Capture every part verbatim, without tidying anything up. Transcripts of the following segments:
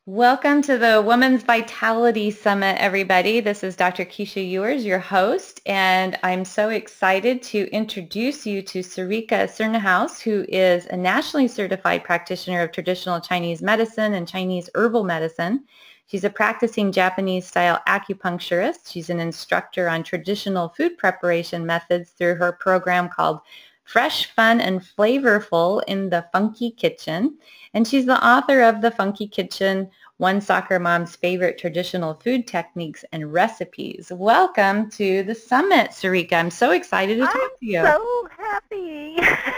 Welcome to the Women's Vitality Summit, everybody. This is Doctor Keisha Ewers, your host, and I'm so excited to introduce you to Sarika Cernhaus, who is a nationally certified practitioner of traditional Chinese medicine and Chinese herbal medicine. She's a practicing Japanese-style acupuncturist. She's an instructor on traditional food preparation methods through her program called Fresh, Fun, and Flavorful in the Funky Kitchen. And she's the author of The Funky Kitchen, One Soccer Mom's Favorite Traditional Food Techniques and Recipes. Welcome to the summit, Sarika. I'm so excited to I'm talk to you. so happy.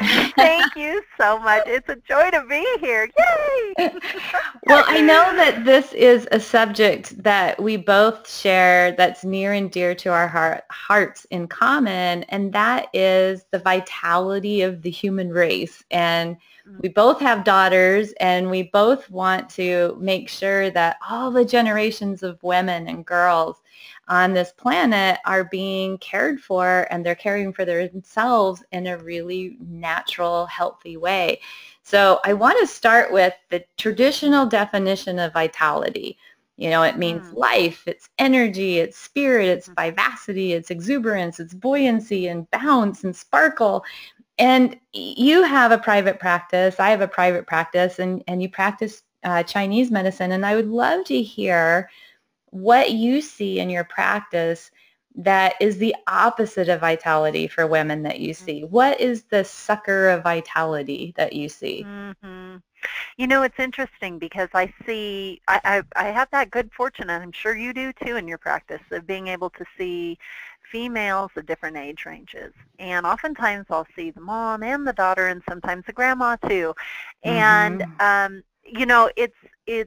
Thank you so much. It's a joy to be here. Yay! Well, I know that this is a subject that we both share that's near and dear to our heart, hearts in common, and that is the vitality of the human race. And we both have daughters, and we both want to make sure that all the generations of women and girls on this planet are being cared for, and they're caring for themselves in a really natural, healthy way. So I want to start with the traditional definition of vitality. You know, it means Mm, life, it's energy, it's spirit, it's vivacity, it's exuberance, it's buoyancy and bounce and sparkle. And you have a private practice, I have a private practice, and, and you practice uh, Chinese medicine. And I would love to hear what you see in your practice that is the opposite of vitality for women that you see. What is the sucker of vitality that you see? mm-hmm. You know, it's interesting because I see, I, I, I have that good fortune, and I'm sure you do too in your practice, of being able to see females of different age ranges. And oftentimes I'll see the mom and the daughter and sometimes the grandma too. And, Mm-hmm. um, you know, it's, it's,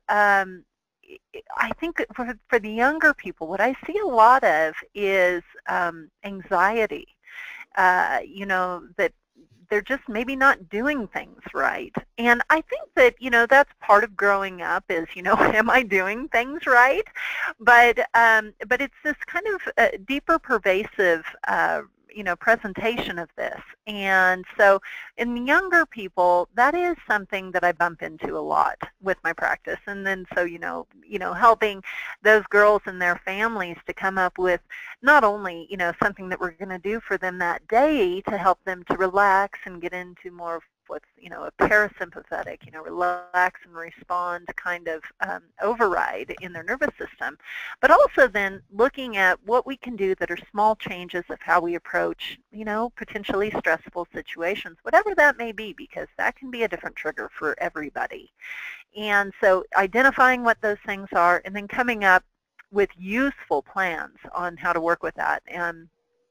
um, I think for, for the younger people, what I see a lot of is um, anxiety. Uh, you know, that they're just maybe not doing things right. And I think that, you know, that's part of growing up is, you know, am I doing things right? But um, but it's this kind of uh, deeper pervasive uh, you know, presentation of this. And so in the younger people, that is something that I bump into a lot with my practice. And then so, you know, you know, helping those girls and their families to come up with not only, you know, something that we're going to do for them that day to help them to relax and get into more of what's, you know, a parasympathetic, you know, relax and respond kind of um, override in their nervous system, but also then looking at what we can do that are small changes of how we approach, you know, potentially stressful situations, whatever that may be, because that can be a different trigger for everybody. And so identifying what those things are and then coming up with useful plans on how to work with that. And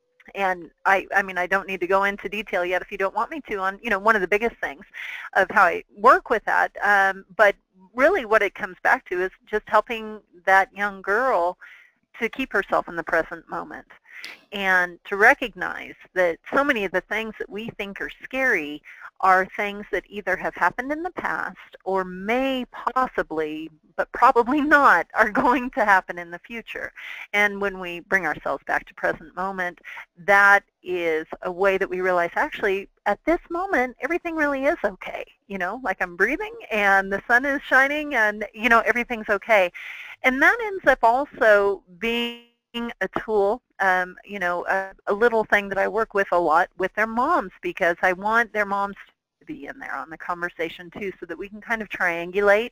and I, I mean, I don't need to go into detail yet if you don't want me to on, you know, one of the biggest things of how I work with that. Um, but really what it comes back to is just helping that young girl to keep herself in the present moment and to recognize that so many of the things that we think are scary are things that either have happened in the past or may possibly, but probably not, are going to happen in the future. And when we bring ourselves back to present moment, that is a way that we realize, actually, at this moment, everything really is okay. You know, like I'm breathing and the sun is shining and, you know, everything's okay. And that ends up also being a tool, um, you know, a, a little thing that I work with a lot with their moms, because I want their moms to be in there on the conversation too, so that we can kind of triangulate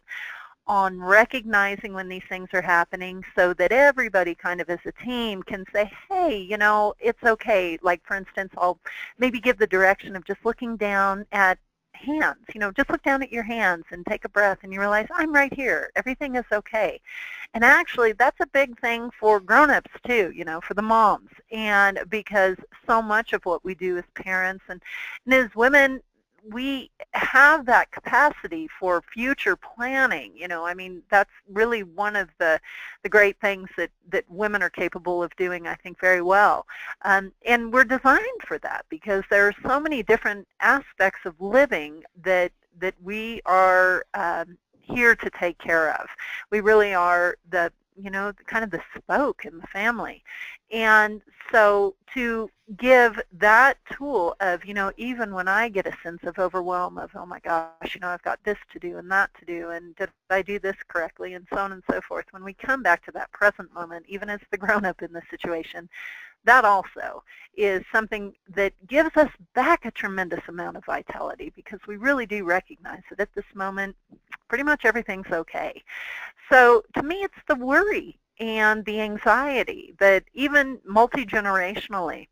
on recognizing when these things are happening, so that everybody kind of as a team can say, hey, you know, it's okay. Like, for instance, I'll maybe give the direction of just looking down at hands. You know, just look down at your hands and take a breath, and you realize, I'm right here. Everything is okay. And actually, that's a big thing for grown-ups too, you know, for the moms. And because so much of what we do as parents and, and as women, we have that capacity for future planning. You know, I mean, that's really one of the the great things that that women are capable of doing, I think, very well. Um, and we're designed for that because there are so many different aspects of living that that we are um, here to take care of. We really are the you know, kind of the spoke in the family. And so to give that tool of, you know, even when I get a sense of overwhelm of, oh my gosh, you know, I've got this to do and that to do, and did I do this correctly, and so on and so forth. When we come back to that present moment, even as the grown-up in the situation, that also is something that gives us back a tremendous amount of vitality, because we really do recognize that at this moment, pretty much everything's okay. So to me, it's the worry and the anxiety that even multi-generationally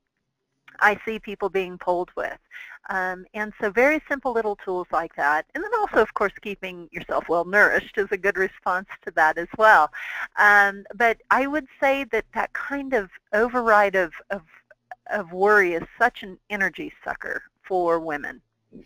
I see people being pulled with. Um, and so very simple little tools like that. And then also, of course, keeping yourself well nourished is a good response to that as well. Um, but I would say that that kind of override of, of, of worry is such an energy sucker for women.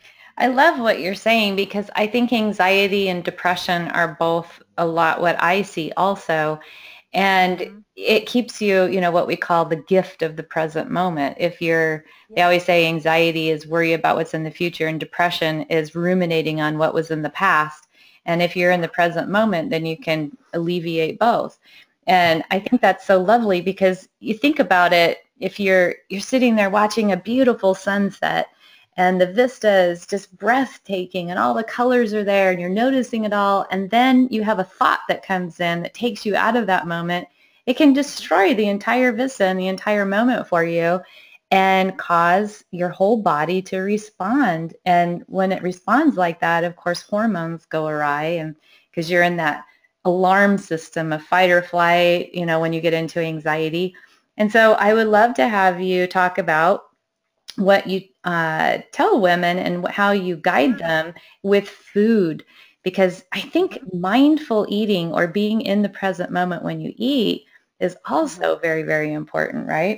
I love what you're saying, because I think anxiety and depression are both a lot what I see also. And Mm-hmm. it keeps you, you know, what we call the gift of the present moment. If you're, they Yeah. always say anxiety is worry about what's in the future, and depression is ruminating on what was in the past. And if you're in the present moment, then you can alleviate both. And I think that's so lovely, because you think about it, if you're you're sitting there watching a beautiful sunset, and the vista is just breathtaking, and all the colors are there, and you're noticing it all, and then you have a thought that comes in that takes you out of that moment, it can destroy the entire vista and the entire moment for you, and cause your whole body to respond. And when it responds like that, of course, hormones go awry, and because you're in that alarm system of fight or flight, you know, when you get into anxiety. And so I would love to have you talk about what you uh, tell women and how you guide them with food, because I think Mm-hmm. mindful eating, or being in the present moment when you eat, is Mm-hmm. also very, very important, right?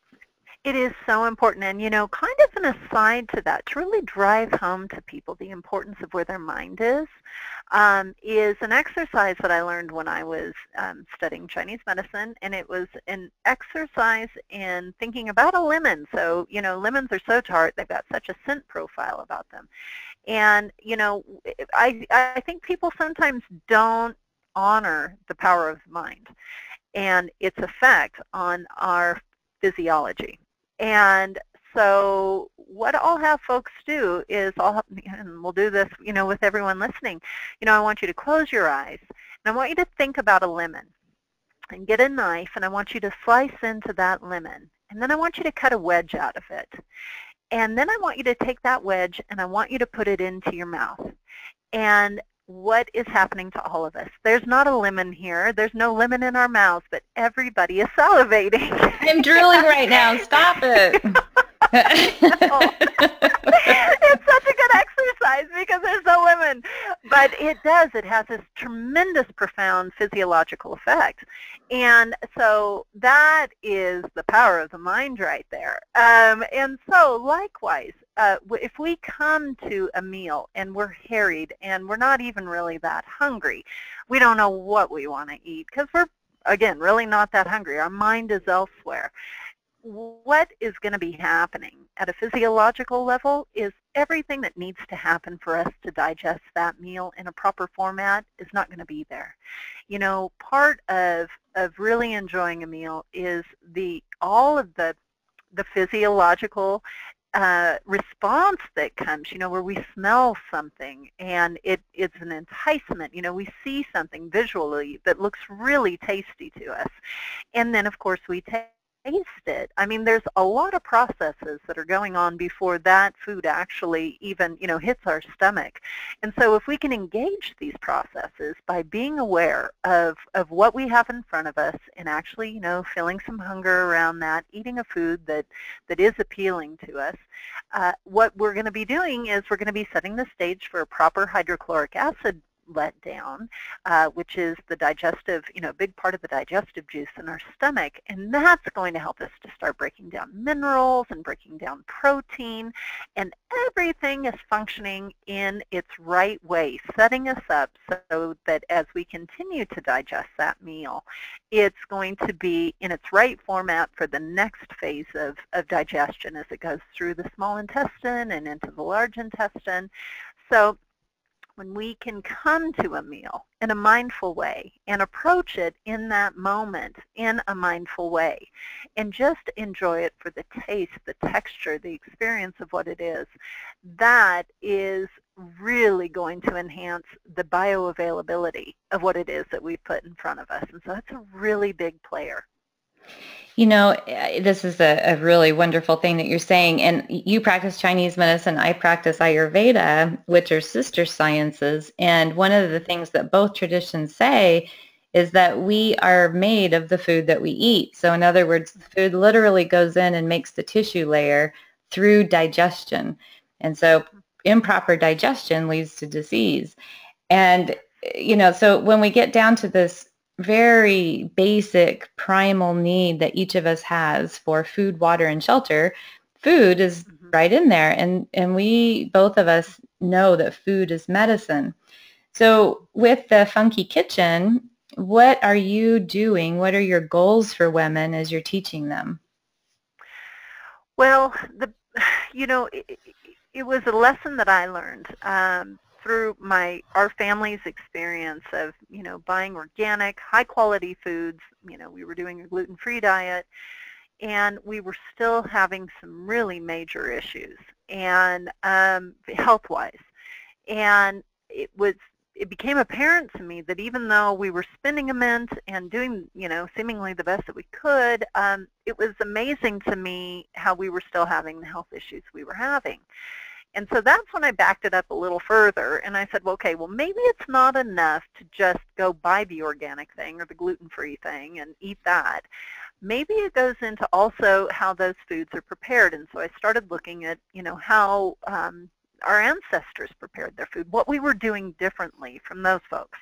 It is so important. And, you know, kind of an aside to that, to really drive home to people the importance of where their mind is, um, is an exercise that I learned when I was um, studying Chinese medicine. And it was an exercise in thinking about a lemon. So, you know, lemons are so tart, they've got such a scent profile about them. And, you know, I, I think people sometimes don't honor the power of the mind and its effect on our physiology. And so what I'll have folks do is I'll have, and we'll do this, you know, with everyone listening. You know, I want you to close your eyes, and I want you to think about a lemon, and get a knife, and I want you to slice into that lemon. And then I want you to cut a wedge out of it. And then I want you to take that wedge, and I want you to put it into your mouth. And what is happening to all of us? There's not a lemon here. There's no lemon in our mouths, but everybody is salivating. I'm drooling right now. Stop it. It's such a good exercise because there's no lemon. But it does. It has this tremendous, profound physiological effect. And so that is the power of the mind right there. Um, and so likewise, uh, if we come to a meal and we're harried and we're not even really that hungry, we don't know what we want to eat because we're, again, really not that hungry. Our mind is elsewhere. What is going to be happening at a physiological level is everything that needs to happen for us to digest that meal in a proper format is not going to be there. You know, part of of really enjoying a meal is the all of the the physiological uh, response that comes, you know, where we smell something and it, it's an enticement. You know, we see something visually that looks really tasty to us. And then, of course, we taste it. I mean, there's a lot of processes that are going on before that food actually even, you know, hits our stomach. And so if we can engage these processes by being aware of, of what we have in front of us and actually, you know, feeling some hunger around that, eating a food that, that is appealing to us, uh, what we're going to be doing is we're going to be setting the stage for a proper hydrochloric acid let down, uh, which is the digestive, you know, big part of the digestive juice in our stomach. And that's going to help us to start breaking down minerals and breaking down protein. And everything is functioning in its right way, setting us up so that as we continue to digest that meal, it's going to be in its right format for the next phase of, of digestion as it goes through the small intestine and into the large intestine. So when we can come to a meal in a mindful way and approach it in that moment in a mindful way and just enjoy it for the taste, the texture, the experience of what it is, that is really going to enhance the bioavailability of what it is that we put in front of us. And so that's a really big player. You know, eh, this is a, a really wonderful thing that you're saying. And you practice Chinese medicine. I practice Ayurveda, which are sister sciences. And one of the things that both traditions say is that we are made of the food that we eat. So in other words, the food literally goes in and makes the tissue layer through digestion. And so improper digestion leads to disease. And, you know, so when we get down to this very basic primal need that each of us has for food, water, and shelter, food is mm-hmm. right in there. And, and we, both of us, know that food is medicine. So with the Funky Kitchen, what are you doing? What are your goals for women as you're teaching them? Well, the, you know, it, it was a lesson that I learned um, through my our family's experience of, you know, buying organic, high-quality foods. You know, we were doing a gluten-free diet, and we were still having some really major issues, and um, health-wise. And it was it became apparent to me that even though we were spending a mint and doing, you know, seemingly the best that we could, um, it was amazing to me how we were still having the health issues we were having. And so that's when I backed it up a little further, and I said, well, okay, well, maybe it's not enough to just go buy the organic thing or the gluten-free thing and eat that. Maybe it goes into also how those foods are prepared. And so I started looking at, you know, how um, our ancestors prepared their food, what we were doing differently from those folks,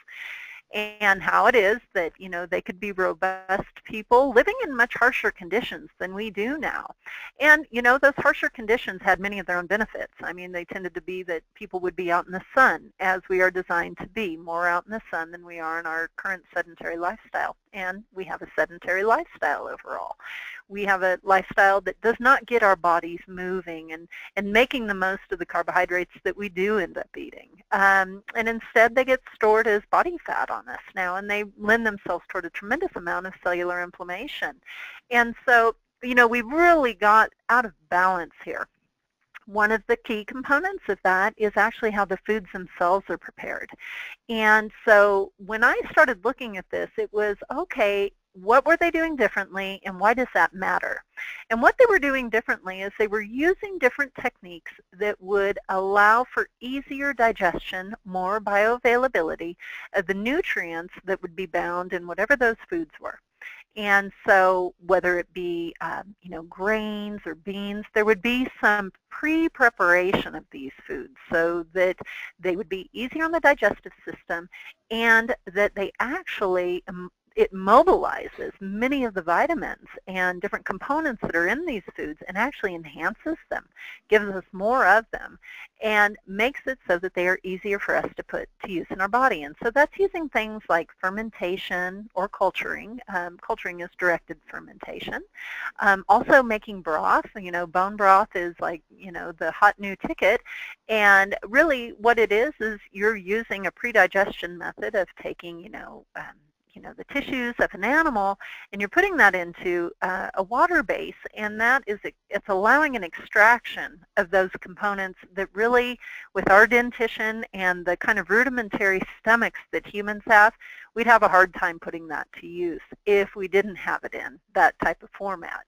and how it is that, you know, they could be robust people living in much harsher conditions than we do now. And, you know, those harsher conditions had many of their own benefits. I mean, they tended to be that people would be out in the sun, as we are designed to be, more out in the sun than we are in our current sedentary lifestyle. And we have a sedentary lifestyle overall. We have a lifestyle that does not get our bodies moving and, and making the most of the carbohydrates that we do end up eating. Um, and instead, they get stored as body fat on us now, and they lend themselves toward a tremendous amount of cellular inflammation. And so, you know, we really got out of balance here. One of the key components of that is actually how the foods themselves are prepared. And so when I started looking at this, it was, okay, what were they doing differently, and why does that matter? And what they were doing differently is they were using different techniques that would allow for easier digestion, more bioavailability of the nutrients that would be bound in whatever those foods were. And so whether it be, um, you know, grains or beans, there would be some pre-preparation of these foods so that they would be easier on the digestive system, and that they actually, um, it mobilizes many of the vitamins and different components that are in these foods and actually enhances them, gives us more of them, and makes it so that they are easier for us to put to use in our body. And so that's using things like fermentation or culturing. Um, culturing is directed fermentation. Um, also making broth. You know, bone broth is like, you know, the hot new ticket. And really what it is is you're using a pre-digestion method of taking, you know, um, you know, the tissues of an animal, and you're putting that into uh, a water base, and that is, it's allowing an extraction of those components that really, with our dentition and the kind of rudimentary stomachs that humans have, we'd have a hard time putting that to use if we didn't have it in that type of format.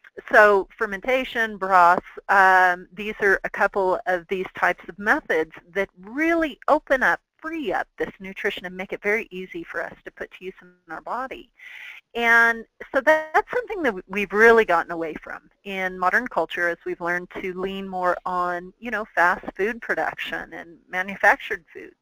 So fermentation, broths, um, these are a couple of these types of methods that really open up, free up this nutrition and make it very easy for us to put to use in our body. And so that's something that we've really gotten away from in modern culture, as we've learned to lean more on, you know, fast food production and manufactured foods.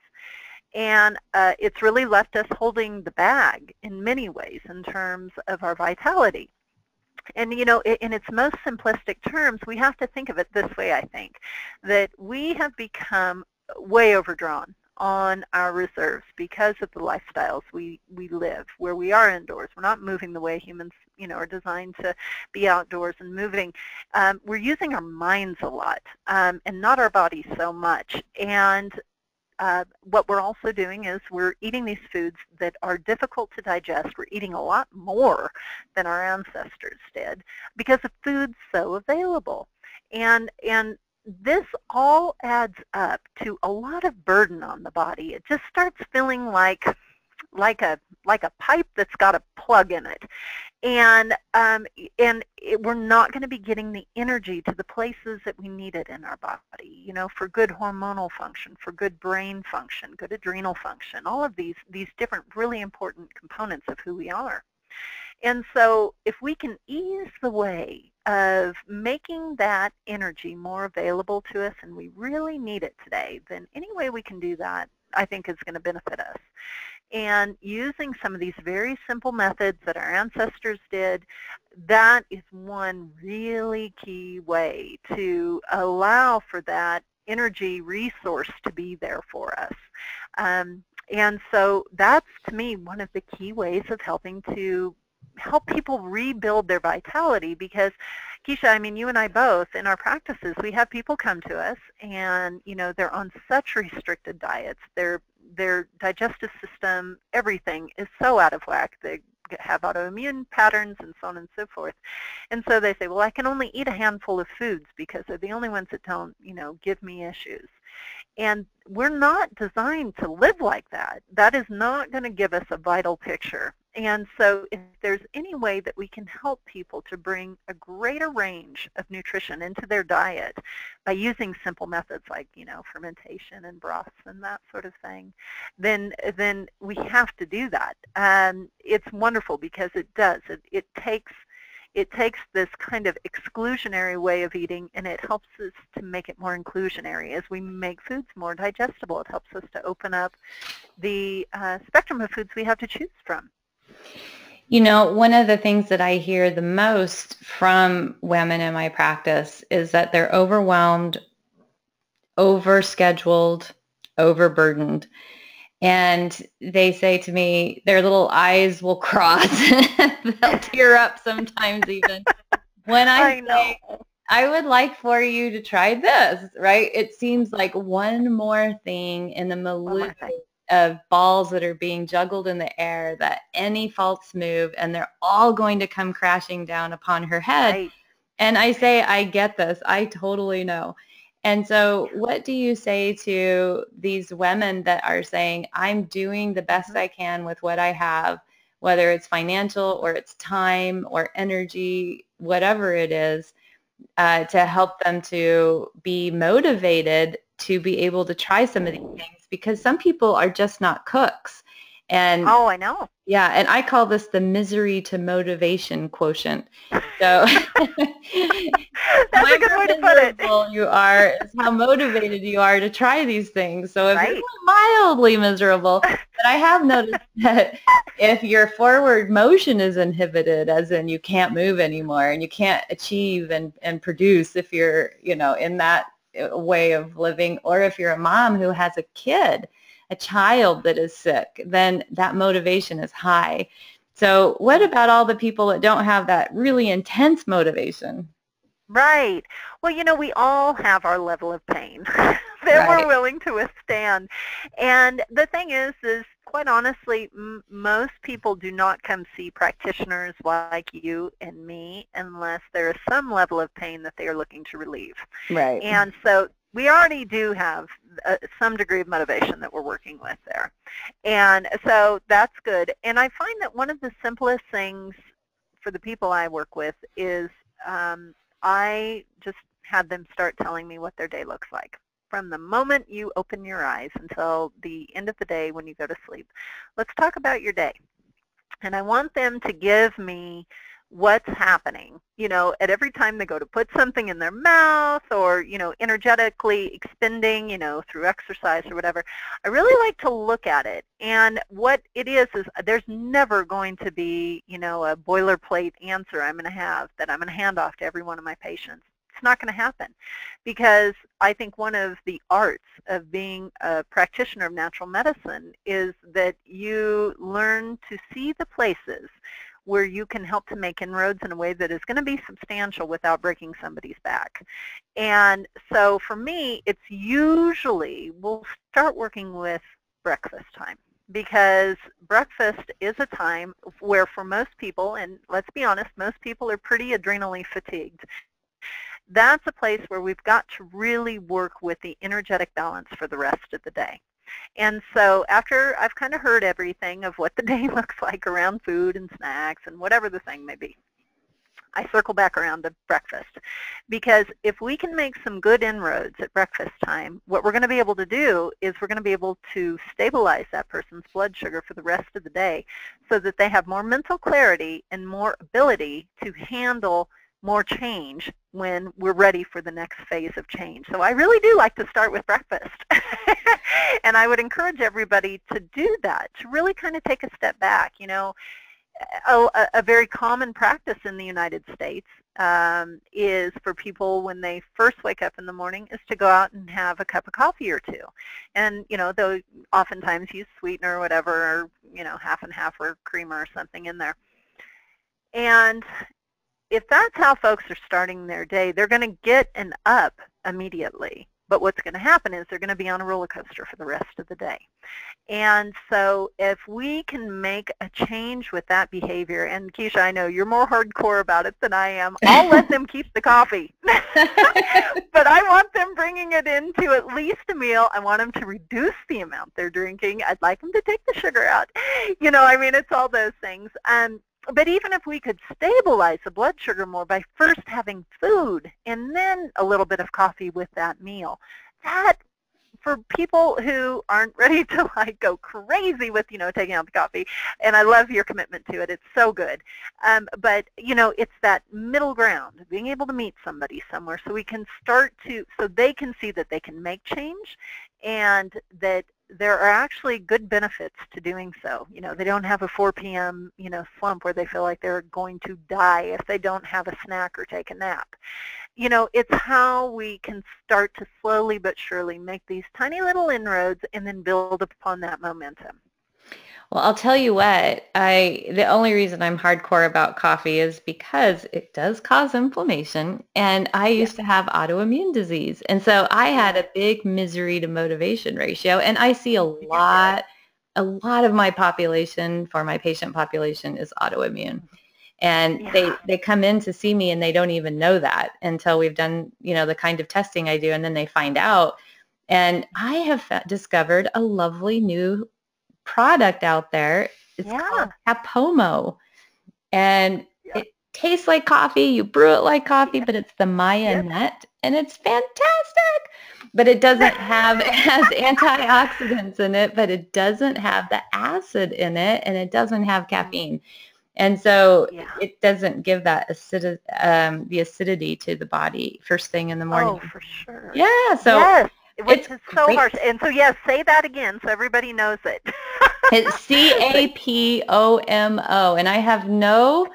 And uh, it's really left us holding the bag in many ways in terms of our vitality. And, you know, in its most simplistic terms, we have to think of it this way, I think, that we have become way overdrawn on our reserves because of the lifestyles we, we live, where we are indoors. We're not moving the way humans, you know, are designed to be outdoors and moving. Um, we're using our minds a lot um, and not our bodies so much. And uh, what we're also doing is we're eating these foods that are difficult to digest. We're eating a lot more than our ancestors did because the food's so available. And, and this all adds up to a lot of burden on the body. It just starts feeling like like a like a pipe that's got a plug in it, and um, and it, we're not going to be getting the energy to the places that we need it in our body. You know, for good hormonal function, for good brain function, good adrenal function. All of these these different really important components of who we are. And so if we can ease the way of making that energy more available to us, and we really need it today, then any way we can do that, I think is going to benefit us. And using some of these very simple methods that our ancestors did, that is one really key way to allow for that energy resource to be there for us. Um, and so that's, to me, one of the key ways of helping to help people rebuild their vitality, because Keisha, I mean, you and I both, in our practices, we have people come to us and, you know, they're on such restricted diets. Their, their digestive system, everything is so out of whack. They have autoimmune patterns and so on and so forth. And so they say, well, I can only eat a handful of foods because they're the only ones that don't, you know, give me issues. And we're not designed to live like that. That is not going to give us a vital picture. And so if there's any way that we can help people to bring a greater range of nutrition into their diet by using simple methods like, you know, fermentation and broths and that sort of thing, then then we have to do that. And it's wonderful because it does. It, it takes It takes this kind of exclusionary way of eating, and it helps us to make it more inclusionary. As we make foods more digestible, it helps us to open up the uh, spectrum of foods we have to choose from. You know, one of the things that I hear the most from women in my practice is that they're overwhelmed, overscheduled, overburdened. And they say to me, their little eyes will cross. They'll tear up sometimes even. When I, I say, know. I would like for you to try this, right? It seems like one more thing in the milieu of balls that are being juggled in the air, that any false move, and they're all going to come crashing down upon her head. Right. And I say, I get this. I totally know. And so what do you say to these women that are saying, I'm doing the best Mm-hmm. I can with what I have, whether it's financial or it's time or energy, whatever it is, uh, to help them to be motivated to be able to try some of these things, because some people are just not cooks. And oh, I know. Yeah, and I call this the misery to motivation quotient. So That's a good way to put it. You are is how motivated you are to try these things. So if Right. you're mildly miserable, but I have noticed that if your forward motion is inhibited, as in you can't move anymore and you can't achieve and, and produce if you're, you know, in that way of living, or if you're a mom who has a kid, a child that is sick, then that motivation is high. So what about all the people that don't have that really intense motivation? Right. Well, you know, we all have our level of pain that right. we're willing to withstand. And the thing is, is quite honestly, m most people do not come see practitioners like you and me unless there is some level of pain that they are looking to relieve. Right. And so we already do have uh, some degree of motivation that we're working with there. And so that's good. And I find that one of the simplest things for the people I work with is um, I just had them start telling me what their day looks like. From the moment you open your eyes until the end of the day when you go to sleep, let's talk about your day. And I want them to give me what's happening, you know, at every time they go to put something in their mouth or, you know, energetically expending, you know, through exercise or whatever. I really like to look at it. And what it is, is there's never going to be, you know, a boilerplate answer I'm going to have that I'm going to hand off to every one of my patients. It's not going to happen, because I think one of the arts of being a practitioner of natural medicine is that you learn to see the places where you can help to make inroads in a way that is going to be substantial without breaking somebody's back. And so for me, it's usually, we'll start working with breakfast time, because breakfast is a time where for most people, and let's be honest, most people are pretty adrenally fatigued. That's a place where we've got to really work with the energetic balance for the rest of the day. And so after I've kind of heard everything of what the day looks like around food and snacks and whatever the thing may be, I circle back around to breakfast. Because if we can make some good inroads at breakfast time, what we're going to be able to do is we're going to be able to stabilize that person's blood sugar for the rest of the day so that they have more mental clarity and more ability to handle more change when we're ready for the next phase of change. So I really do like to start with breakfast. And I would encourage everybody to do that, to really kind of take a step back. You know, a, a very common practice in the United States um, is for people when they first wake up in the morning is to go out and have a cup of coffee or two. And, you know, they'll oftentimes use sweetener or whatever, or, you know, half and half or creamer or something in there. And if that's how folks are starting their day, they're going to get an up immediately. But what's going to happen is they're going to be on a roller coaster for the rest of the day. And so if we can make a change with that behavior, and Keisha, I know you're more hardcore about it than I am. I'll let them keep the coffee. But I want them bringing it into at least a meal. I want them to reduce the amount they're drinking. I'd like them to take the sugar out. You know, I mean, it's all those things. Um, but even if we could stabilize the blood sugar more by first having food and then a little bit of coffee with that meal, that for people who aren't ready to like go crazy with, you know, taking out the coffee, and I love your commitment to it, it's so good. Um, but, you know, it's that middle ground, being able to meet somebody somewhere so we can start to, so they can see that they can make change and that there are actually good benefits to doing so. You know, they don't have a four p m, you know, slump where they feel like they're going to die if they don't have a snack or take a nap. You know, it's how we can start to slowly but surely make these tiny little inroads and then build upon that momentum. Well, I'll tell you what, I the only reason I'm hardcore about coffee is because it does cause inflammation, and I used to have autoimmune disease. And so I had a big misery to motivation ratio, and I see a lot a lot of my population, for my patient population, is autoimmune. And Yeah. they they come in to see me and they don't even know that until we've done, you know, the kind of testing I do, and then they find out. And I have fa- discovered a lovely new product out there. It's Yeah. called Capomo, and Yeah. it tastes like coffee. You brew it like coffee, but it's the Maya Yep. nut, and it's fantastic. But it doesn't have, it has antioxidants in it, but it doesn't have the acid in it, and it doesn't have caffeine. And so Yeah. it doesn't give that acid, um, the acidity to the body first thing in the morning. Oh, for sure. Yeah, so yes, which it's is so great. harsh. And so, yes, say that again so everybody knows it. It's C A P O M O, and I have no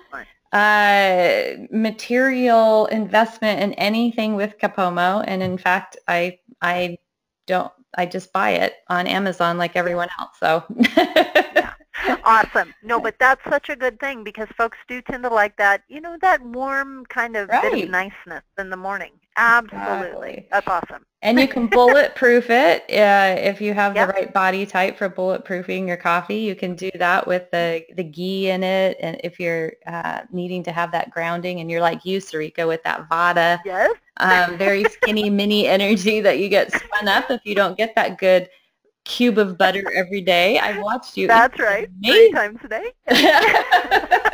uh, material investment in anything with Capomo, and in fact, I I don't. I just buy it on Amazon like everyone else. So. Yeah. Awesome. No, but that's such a good thing because folks do tend to like that, you know, that warm kind of Right. bit of niceness in the morning. Absolutely. Exactly. That's awesome. And you can bulletproof it uh, if you have Yep. the right body type for bulletproofing your coffee. You can do that with the, the ghee in it. And if you're uh, needing to have that grounding, and you're like you, Sarika, with that Vata, Yes. um, very skinny mini energy that you get spun up if you don't get that good cube of butter every day. I've watched you That's eat right. amazing. Three times a day. Yes.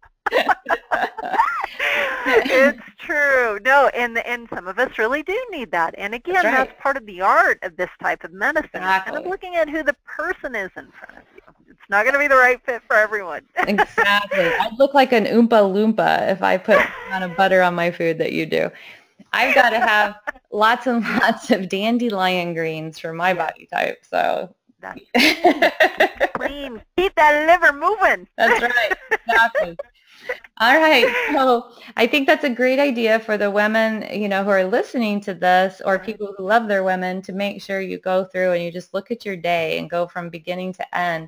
It's true. No, and and some of us really do need that. And again, That's right. that's part of the art of this type of medicine. Exactly. Kind of looking at who the person is in front of you. It's not going to be the right fit for everyone. Exactly. I look like an Oompa Loompa if I put the amount of butter on my food that you do. I've got to have lots and lots of dandelion greens for my Yeah. body type. So That's clean. clean. Keep that liver moving. That's right. Exactly. All right. So I think that's a great idea for the women, you know, who are listening to this, or Right. people who love their women, to make sure you go through and you just look at your day and go from beginning to end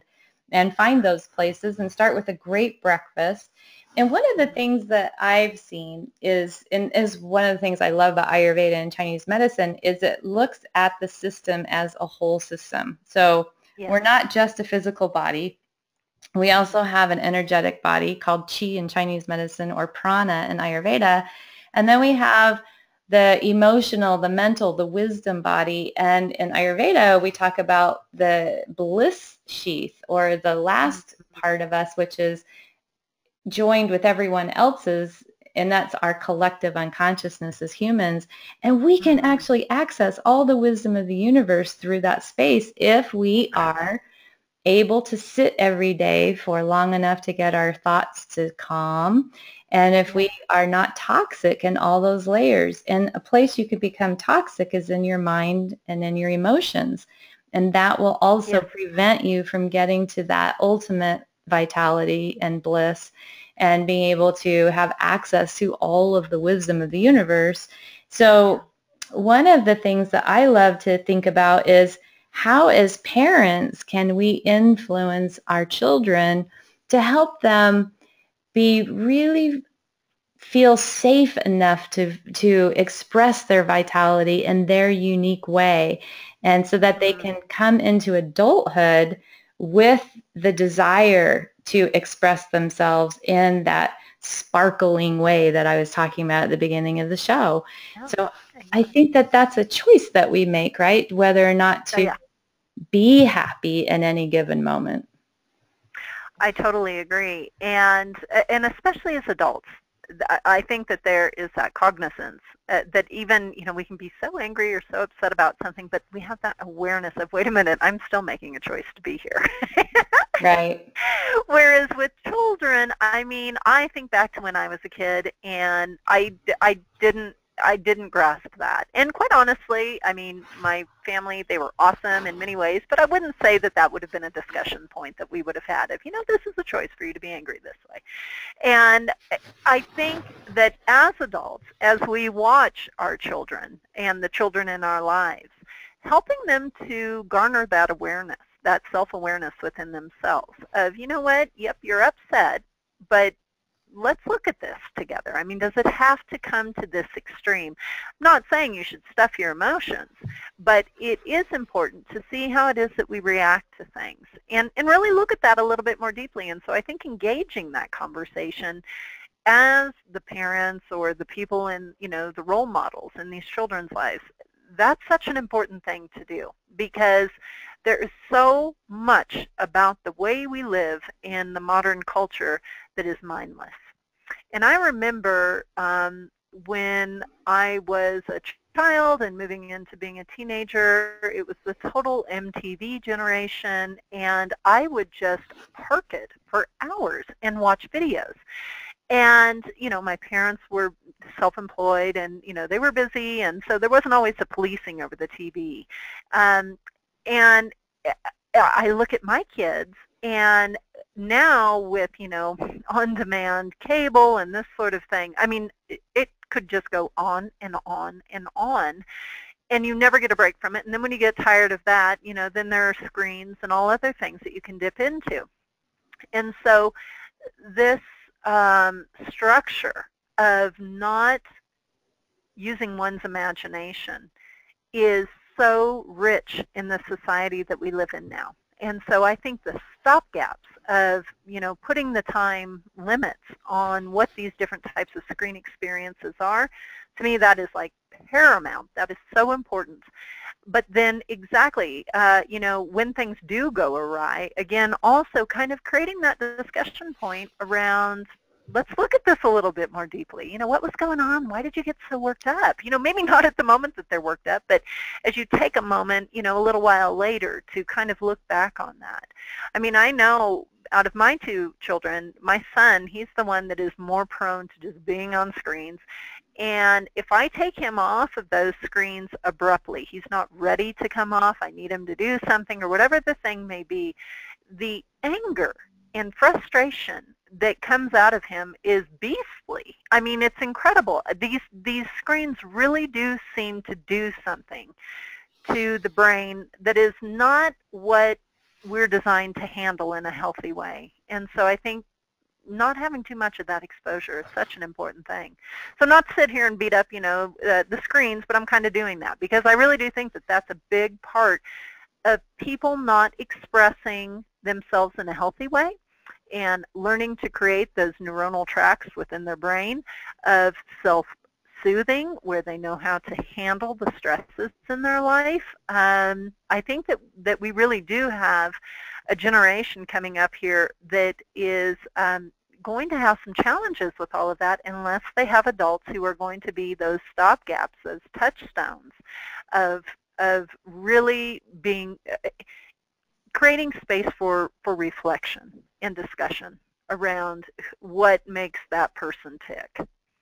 and find those places and start with a great breakfast. And one of the things that I've seen is, and is one of the things I love about Ayurveda and Chinese medicine, is it looks at the system as a whole system. So Yes. we're not just a physical body. We also have an energetic body called Qi in Chinese medicine, or prana in Ayurveda. And then we have the emotional, the mental, the wisdom body. And in Ayurveda, we talk about the bliss sheath, or the last Mm-hmm. part of us, which is joined with everyone else's, and that's our collective unconsciousness as humans. And we can Mm-hmm. actually access all the wisdom of the universe through that space if we are able to sit every day for long enough to get our thoughts to calm, and if we are not toxic in all those layers. And a place you could become toxic is in your mind and in your emotions, and that will also Yes. prevent you from getting to that ultimate vitality and bliss and being able to have access to all of the wisdom of the universe. So one of the things that I love to think about is, how as parents can we influence our children to help them be really feel safe enough to to express their vitality in their unique way, and so that they can come into adulthood with the desire to express themselves in that sparkling way that I was talking about at the beginning of the show. Yeah. So I think that that's a choice that we make, right? Whether or not Oh, to yeah. be happy in any given moment. I totally agree, and and especially as adults, I think that there is that cognizance uh, that even, you know, we can be so angry or so upset about something, but we have that awareness of, wait a minute, I'm still making a choice to be here. Right. Whereas with children, I mean, I think back to when I was a kid, and I, I didn't I didn't grasp that. And quite honestly, I mean, my family, they were awesome in many ways, but I wouldn't say that that would have been a discussion point that we would have had of, you know, this is a choice for you to be angry this way. And I think that as adults, as we watch our children and the children in our lives, helping them to garner that awareness, that self-awareness within themselves of, you know what, yep, you're upset, but let's look at this together. I mean, does it have to come to this extreme? I'm not saying you should stuff your emotions, but it is important to see how it is that we react to things, and, and really look at that a little bit more deeply. And so I think engaging that conversation as the parents or the people in, you know, the role models in these children's lives, that's such an important thing to do, because there is so much about the way we live in the modern culture that is mindless. And I remember um, when I was a child and moving into being a teenager, it was the total M T V generation, and I would just park it for hours and watch videos. And, you know, my parents were self-employed, and, you know, they were busy, and so there wasn't always a policing over the T V. Um, and I look at my kids, and now with, you know, on-demand cable and this sort of thing, I mean, it, it could just go on and on and on, and you never get a break from it. And then when you get tired of that, you know, then there are screens and all other things that you can dip into. And so this um, structure of not using one's imagination is so rich in the society that we live in now. And so I think the stopgaps of, you know, putting the time limits on what these different types of screen experiences are, to me that is like paramount. That is so important. But then exactly, uh, you know, when things do go awry, again, also kind of creating that discussion point around, let's look at this a little bit more deeply. You know, what was going on? Why did you get so worked up? You know, maybe not at the moment that they're worked up, but as you take a moment, you know, a little while later to kind of look back on that. I mean, I know out of my two children, my son, he's the one that is more prone to just being on screens. And if I take him off of those screens abruptly, he's not ready to come off, I need him to do something or whatever the thing may be, the anger and frustration that comes out of him is beastly. I mean, it's incredible. These, these screens really do seem to do something to the brain that is not what we're designed to handle in a healthy way. And so I think not having too much of that exposure is such an important thing. So not to sit here and beat up, you know, uh, the screens, but I'm kind of doing that because I really do think that that's a big part of people not expressing themselves in a healthy way and learning to create those neuronal tracks within their brain of self-soothing, where they know how to handle the stresses in their life. Um, I think that, that we really do have a generation coming up here that is um, going to have some challenges with all of that unless they have adults who are going to be those stopgaps, those touchstones of, of really being, uh, creating space for, for reflection and discussion around what makes that person tick.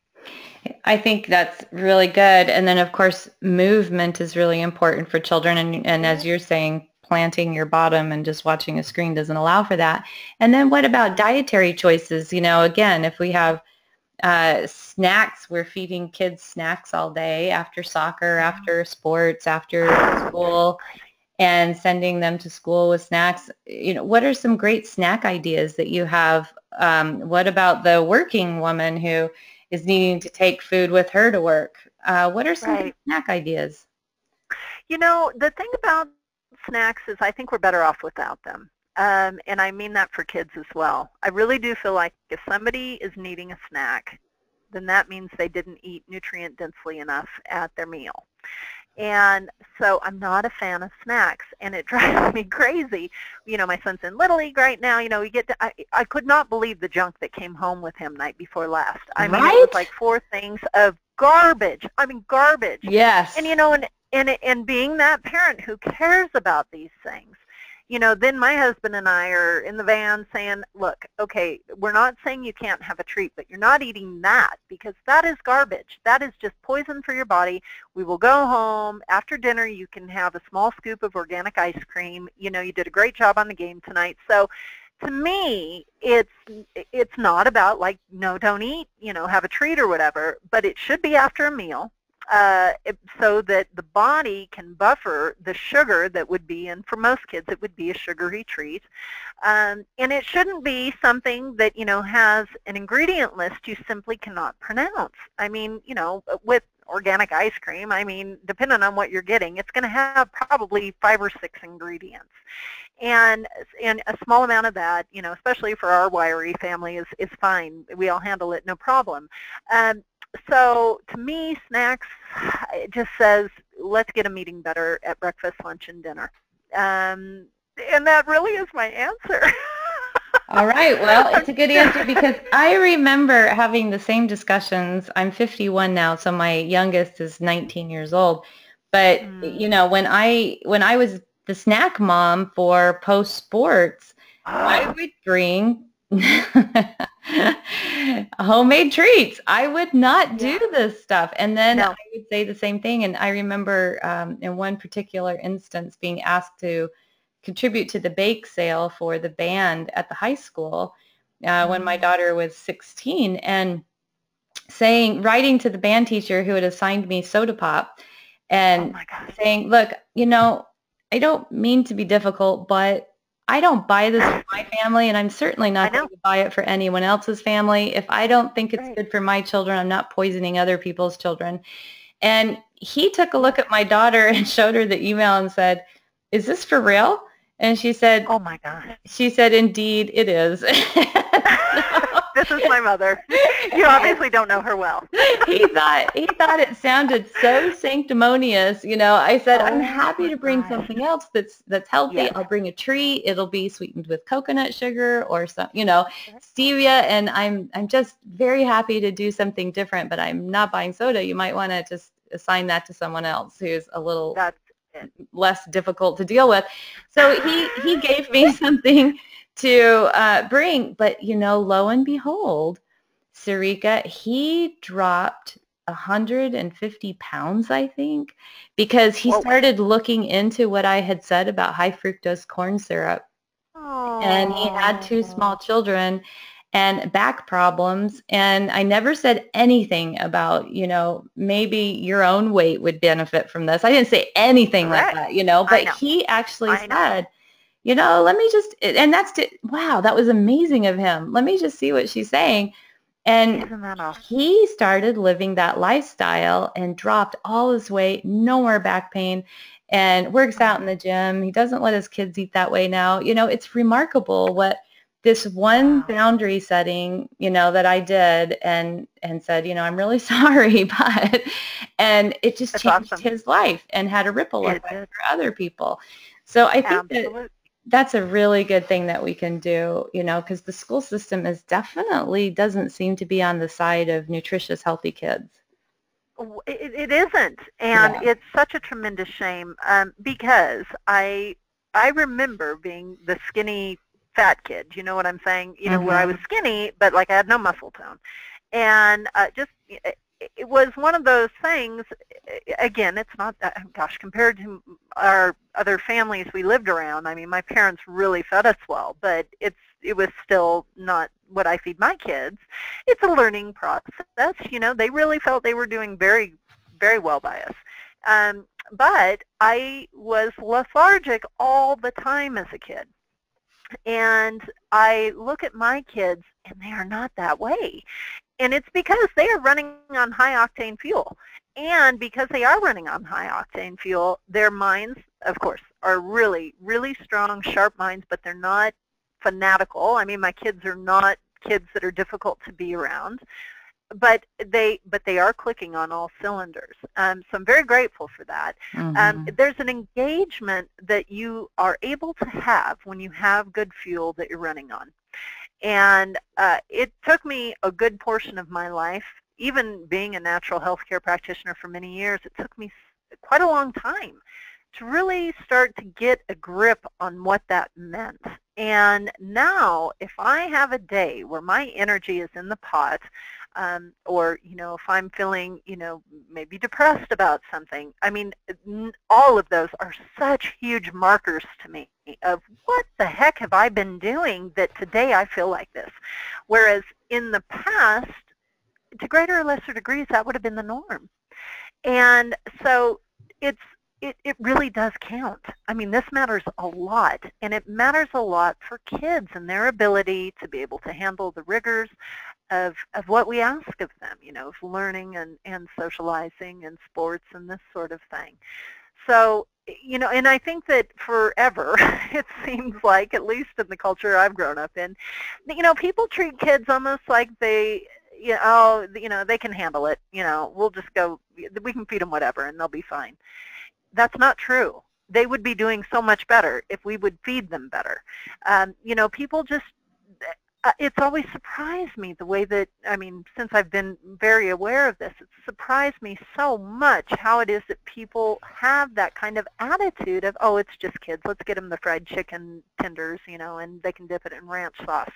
I think that's really good. And then, of course, movement is really important for children. And, and as you're saying, planting your bottom and just watching a screen doesn't allow for that. And then what about dietary choices? You know, again, if we have uh, snacks, we're feeding kids snacks all day after soccer, after sports, after school, and sending them to school with snacks. You know, what are some great snack ideas that you have? Um, what about the working woman who is needing to take food with her to work? Uh, what are some Right. good snack ideas? You know, the thing about snacks is I think we're better off without them. Um, and I mean that for kids as well. I really do feel like if somebody is needing a snack, then that means they didn't eat nutrient densely enough at their meal. And so I'm not a fan of snacks, and it drives me crazy. You know, my son's in Little League right now. You know, we get to, I, I could not believe the junk that came home with him night before last. I mean, Right? it was like four things of garbage. I mean, garbage. Yes. And, you know, and, and, and being that parent who cares about these things, you know, then my husband and I are in the van saying, look, okay, we're not saying you can't have a treat, but you're not eating that because that is garbage. That is just poison for your body. We will go home. After dinner, you can have a small scoop of organic ice cream. You know, you did a great job on the game tonight. So to me, it's it's not about like, no, don't eat, you know, have a treat or whatever, but it should be after a meal. Uh, so that the body can buffer the sugar that would be in, for most kids, it would be a sugary treat. Um, and it shouldn't be something that, you know, has an ingredient list you simply cannot pronounce. I mean, you know, with organic ice cream, I mean, depending on what you're getting, it's going to have probably five or six ingredients. And, and a small amount of that, you know, especially for our wiry family, is, is fine. We all handle it, no problem. Um, So to me, snacks, it just says, let's get them eating better at breakfast, lunch, and dinner. Um, and that really is my answer. All right. Well, it's a good answer because I remember having the same discussions. I'm fifty-one now, so my youngest is nineteen years old. But, Mm. you know, when I when I was the snack mom for post sports, I would bring homemade treats. I would not do Yeah. this stuff. And then No. I would say the same thing. And I remember um, in one particular instance being asked to contribute to the bake sale for the band at the high school uh, when my Mm. daughter was sixteen, and saying, writing to the band teacher who had assigned me soda pop and Oh my gosh. saying, look, you know, I don't mean to be difficult, but I don't buy this for my family, and I'm certainly not going to buy it for anyone else's family. If I don't think it's Right. good for my children, I'm not poisoning other people's children. And he took a look at my daughter and showed her the email and said, is this for real? And she said, Oh my gosh. she said, indeed, it is. This is my mother. You obviously don't know her well. he thought he thought it sounded so sanctimonious. You know, I said, Oh I'm happy to bring gosh. something else that's that's healthy. Yes. I'll bring a treat. It'll be sweetened with coconut sugar or some, you know, stevia. And I'm I'm just very happy to do something different. But I'm not buying soda. You might want to just assign that to someone else who's a little That's it. less difficult to deal with. So he he gave me something to uh, bring. But you know, lo and behold, Sarika, he dropped one hundred fifty pounds, I think, because he Whoa. started looking into what I had said about high fructose corn syrup. Oh. And he had two small children and back problems. And I never said anything about, you know, maybe your own weight would benefit from this. I didn't say anything Correct. like that, you know, I but know. he actually I know. said, you know, let me just, and that's, wow, that was amazing of him. Let me just see what she's saying. And Isn't that awesome? he started living that lifestyle and dropped all his weight, no more back pain, and works out in the gym. He doesn't let his kids eat that way now. You know, it's remarkable what this one Wow. boundary setting, you know, that I did and and said, you know, I'm really sorry, but, and it just That's changed awesome. his life and had a ripple It effect did. for other people. So I think that Absolutely. that's a really good thing that we can do, you know, because the school system is definitely doesn't seem to be on the side of nutritious, healthy kids. W- It, it isn't, and Yeah. it's such a tremendous shame um, because I I remember being the skinny fat kid. You know what I'm saying? You know, where I was Mhm. skinny, but like I had no muscle tone, and uh, just it, it was one of those things. Again, it's not that, gosh, compared to our other families we lived around. I mean, my parents really fed us well, but it's it was still not what I feed my kids. It's a learning process. You know, they really felt they were doing very, very well by us. Um, but I was lethargic all the time as a kid. And I look at my kids, and they are not that way. And it's because they are running on high-octane fuel. And because they are running on high-octane fuel, their minds, of course, are really, really strong, sharp minds, but they're not fanatical. I mean, my kids are not kids that are difficult to be around, but they but they are clicking on all cylinders. Um, so I'm very grateful for that. Um, Mhm. there's an engagement that you are able to have when you have good fuel that you're running on. And uh, it took me a good portion of my life, even being a natural health care practitioner for many years, it took me quite a long time to really start to get a grip on what that meant. And now, if I have a day where my energy is in the pot, um, or, you know, if I'm feeling, you know, maybe depressed about something, I mean, all of those are such huge markers to me of what the heck have I been doing that today I feel like this. Whereas in the past, to greater or lesser degrees, that would have been the norm. And so it's it, it really does count. I mean, this matters a lot, and it matters a lot for kids and their ability to be able to handle the rigors of, of what we ask of them, you know, of learning and, and socializing and sports and this sort of thing. So, you know, and I think that forever, it seems like, at least in the culture I've grown up in, you know, people treat kids almost like they, you know, oh, you know, they can handle it. You know, we'll just go, we can feed them whatever and they'll be fine. That's not true. They would be doing so much better if we would feed them better. Um, you know, people just, uh, it's always surprised me the way that, I mean, since I've been very aware of this, it's surprised me so much how it is that people have that kind of attitude of, oh, it's just kids. Let's get them the fried chicken tenders, you know, and they can dip it in ranch sauce.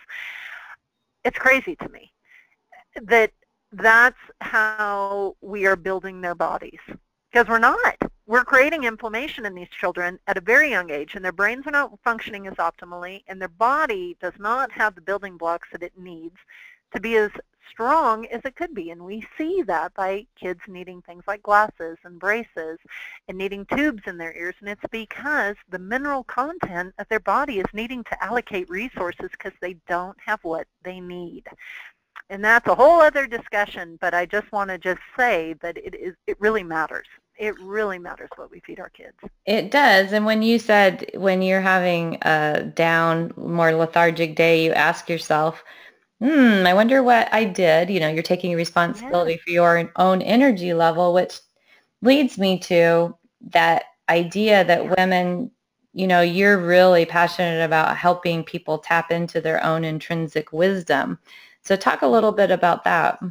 It's crazy to me that that's how we are building their bodies. Because we're not. We're creating inflammation in these children at a very young age, and their brains are not functioning as optimally, and their body does not have the building blocks that it needs to be as strong as it could be. And we see that by kids needing things like glasses and braces and needing tubes in their ears. And it's because the mineral content of their body is needing to allocate resources because they don't have what they need. And that's a whole other discussion, but I just want to just say that it is it really matters. It really matters what we feed our kids. It does. And when you said when you're having a down, more lethargic day, you ask yourself, hmm, I wonder what I did. You know, you're taking Yes. responsibility for your own energy level, which leads me to that idea that Yeah. women, you know, you're really passionate about helping people tap into their own intrinsic wisdom. So talk a little bit about that.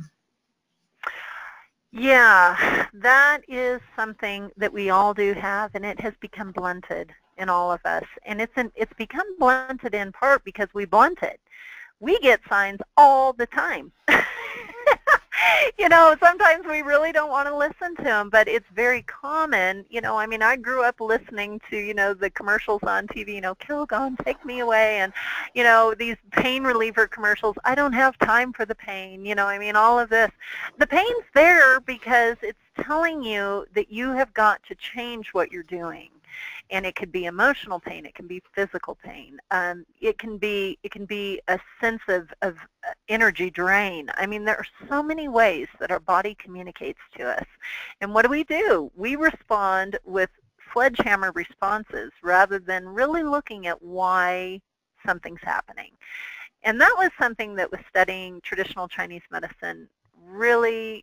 Yeah, that is something that we all do have, and it has become blunted in all of us. And it's in, it's become blunted in part because we blunt it. We get signs all the time. You know, sometimes we really don't want to listen to them, but it's very common. You know, I mean, I grew up listening to, you know, the commercials on T V, you know, Kilgon, take me away, and, you know, these pain reliever commercials. I don't have time for the pain. You know, I mean, all of this. The pain's there because it's telling you that you have got to change what you're doing. And it could be emotional pain. It can be physical pain. Um, it can be it can be a sense of, of energy drain. I mean, there are so many ways that our body communicates to us. And what do we do? We respond with sledgehammer responses rather than really looking at why something's happening. And that was something that was studying traditional Chinese medicine really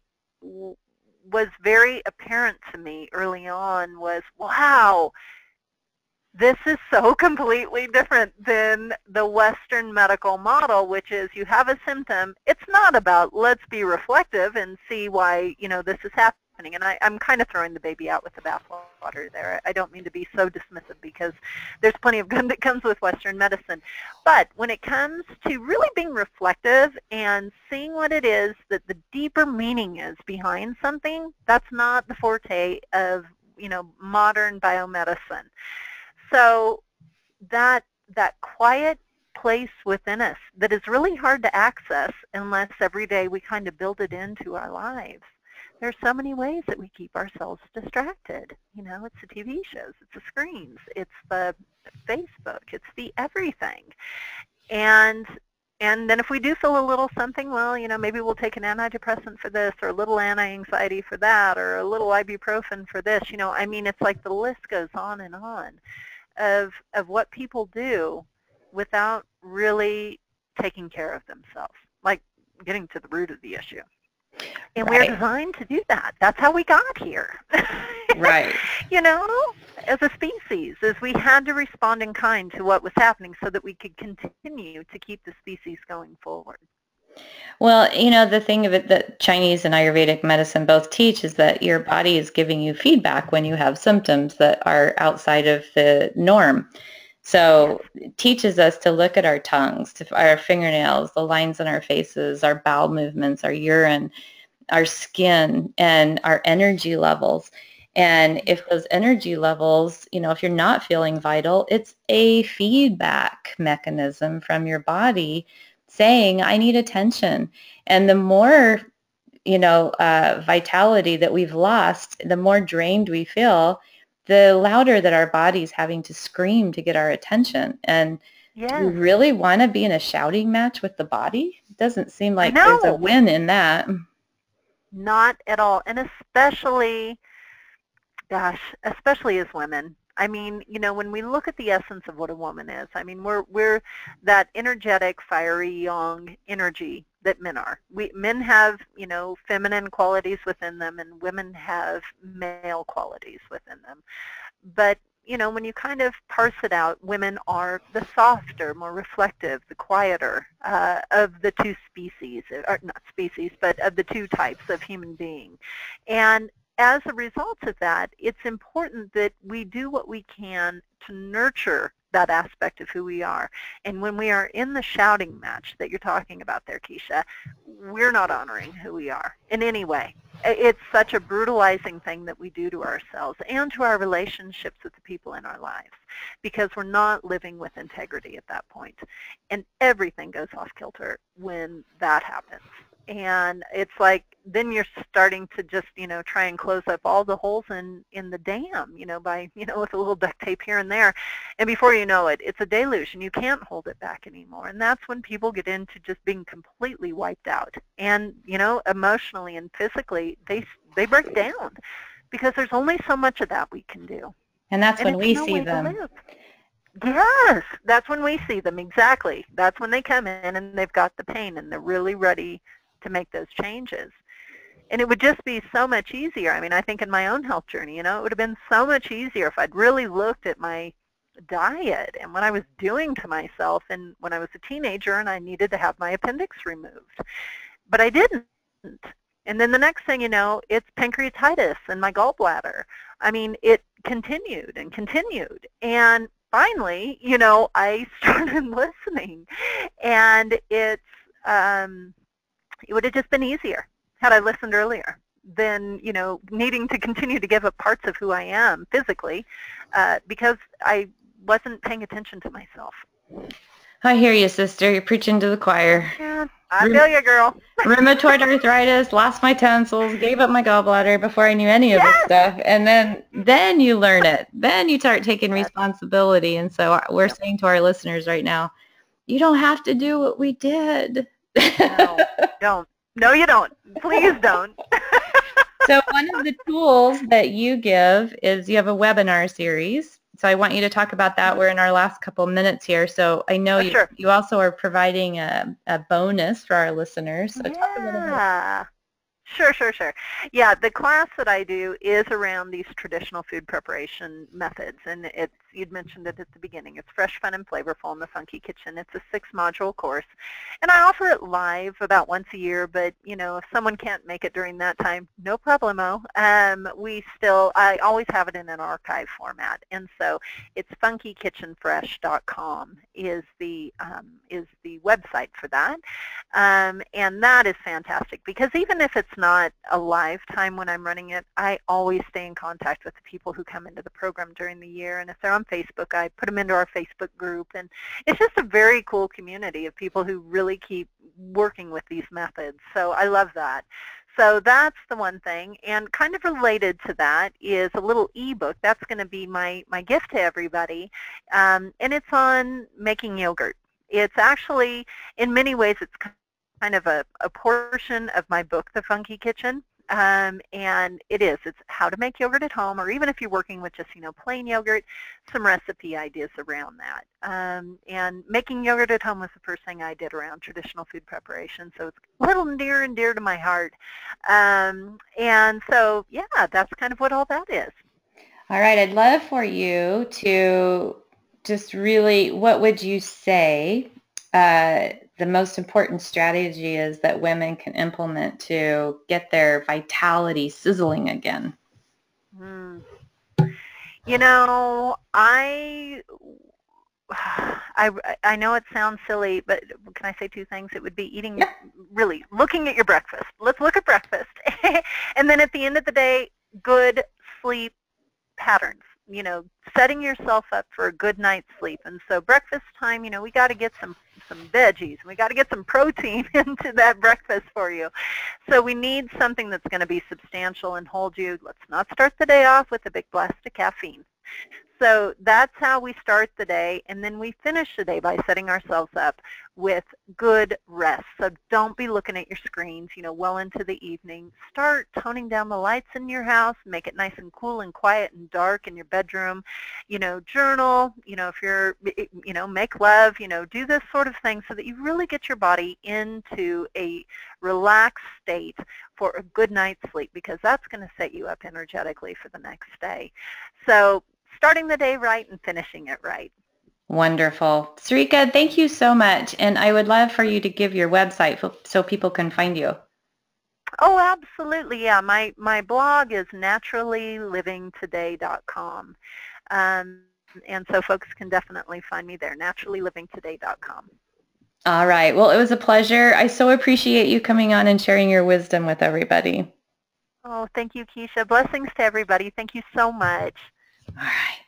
was very apparent to me early on was, wow, this is so completely different than the Western medical model, which is you have a symptom. It's not about let's be reflective and see why, you know, this is happening. And I, I'm kind of throwing the baby out with the bathwater there. I don't mean to be so dismissive because there's plenty of good that comes with Western medicine. But when it comes to really being reflective and seeing what it is that the deeper meaning is behind something, that's not the forte of, you know, modern biomedicine. So that that quiet place within us that is really hard to access unless every day we kind of build it into our lives. There's so many ways that we keep ourselves distracted. You know, it's the T V shows, it's the screens, it's the Facebook, it's the everything. And and then if we do feel a little something, well, you know, maybe we'll take an antidepressant for this or a little anti-anxiety for that or a little ibuprofen for this. You know, I mean, it's like the list goes on and on of of what people do without really taking care of themselves, like getting to the root of the issue. And Right. we're designed to do that. That's how we got here. Right. You know, as a species, is we had to respond in kind to what was happening so that we could continue to keep the species going forward. Well, you know, the thing of it that Chinese and Ayurvedic medicine both teach is that your body is giving you feedback when you have symptoms that are outside of the norm. So it teaches us to look at our tongues, to our fingernails, the lines on our faces, our bowel movements, our urine, our skin, and our energy levels. And if those energy levels, you know, if you're not feeling vital, it's a feedback mechanism from your body saying, I need attention. And the more, you know, uh, vitality that we've lost, the more drained we feel, the louder that our body's having to scream to get our attention. And Yes. do we really want to be in a shouting match with the body? It doesn't seem like there's a No. win in that. Not at all. And especially, gosh, especially as women. I mean, you know, when we look at the essence of what a woman is, I mean, we're we're that energetic, fiery, young energy that men are. We men have, you know, feminine qualities within them, and women have male qualities within them. But you know, when you kind of parse it out, women are the softer, more reflective, the quieter uh, of the two species, or not species, but of the two types of human being. And as a result of that, it's important that we do what we can to nurture that aspect of who we are. And when we are in the shouting match that you're talking about there, Keisha, we're not honoring who we are in any way. It's such a brutalizing thing that we do to ourselves and to our relationships with the people in our lives because we're not living with integrity at that point. And everything goes off kilter when that happens. And it's like then you're starting to just, you know, try and close up all the holes in, in the dam, you know, by, you know, with a little duct tape here and there. And before you know it, it's a deluge and you can't hold it back anymore. And that's when people get into just being completely wiped out. And, you know, emotionally and physically, they they break down because there's only so much of that we can do. And that's and when we no see them. Yes, that's when we see them, exactly. That's when they come in and they've got the pain and they're really ready to make those changes. And it would just be so much easier. I mean, I think in my own health journey, you know, it would have been so much easier if I'd really looked at my diet and what I was doing to myself and when I was a teenager and I needed to have my appendix removed. But I didn't. And then the next thing you know, it's pancreatitis and my gallbladder. I mean, it continued and continued. And finally, you know, I started listening. And it's, um, it would have just been easier had I listened earlier than, you know, needing to continue to give up parts of who I am physically uh, because I wasn't paying attention to myself. I hear you, sister. You're preaching to the choir. Yeah, I feel you, girl. Rheumatoid arthritis, lost my tonsils, gave up my gallbladder before I knew any of this Yes. stuff. And then, then you learn it. Then you start taking Yes. responsibility. And so we're Yep. saying to our listeners right now, you don't have to do what we did. No, don't. No, you don't. Please don't. So one of the tools that you give is you have a webinar series. So I want you to talk about that. We're in our last couple minutes here. So I know Oh, you, sure. you also are providing a, a bonus for our listeners. So talk a little bit. Yeah. Sure, sure, sure. Yeah, the class that I do is around these traditional food preparation methods, and it's, you'd mentioned it at the beginning. It's Fresh, Fun, and Flavorful in the Funky Kitchen. It's a six-module course, and I offer it live about once a year, but, you know, if someone can't make it during that time, no problemo. Um, we still, I always have it in an archive format, and so it's funky kitchen fresh dot com is the, um, is the website for that. Um, and that is fantastic because even if it's not a live time when I'm running it, I always stay in contact with the people who come into the program during the year. And if they're on Facebook, I put them into our Facebook group. And it's just a very cool community of people who really keep working with these methods. So I love that. So that's the one thing. And kind of related to that is a little ebook. That's going to be my, my gift to everybody. Um, and it's on making yogurt. It's actually, in many ways, it's kind of a, a portion of my book, The Funky Kitchen. Um, and it is. It's how to make yogurt at home, or even if you're working with just, you know, plain yogurt, some recipe ideas around that. Um, and making yogurt at home was the first thing I did around traditional food preparation, so it's a little near and dear to my heart. Um, and so, yeah, that's kind of what all that is. All right. I'd love for you to just really, what would you say uh, the most important strategy is that women can implement to get their vitality sizzling again? Mm. You know, I, I, I know it sounds silly, but can I say two things? It would be eating, Yeah. really, looking at your breakfast. Let's look at breakfast. And then at the end of the day, good sleep patterns, you know, setting yourself up for a good night's sleep. And so breakfast time, you know, we got to get some, some veggies. We got to get some protein into that breakfast for you. So we need something that's going to be substantial and hold you. Let's not start the day off with a big blast of caffeine. So that's how we start the day, and then we finish the day by setting ourselves up with good rest. So don't be looking at your screens, you know, well into the evening. Start toning down the lights in your house, make it nice and cool and quiet and dark in your bedroom. You know, journal, you know, if you're, you know, make love, you know, do this sort of thing so that you really get your body into a relaxed state for a good night's sleep, because that's going to set you up energetically for the next day. So starting the day right and finishing it right. Wonderful. Sarika, thank you so much. And I would love for you to give your website so people can find you. Oh, absolutely. Yeah, my, my blog is naturally living today dot com. Um, and so folks can definitely find me there, naturally living today dot com. All right. Well, it was a pleasure. I so appreciate you coming on and sharing your wisdom with everybody. Oh, thank you, Keisha. Blessings to everybody. Thank you so much. All right.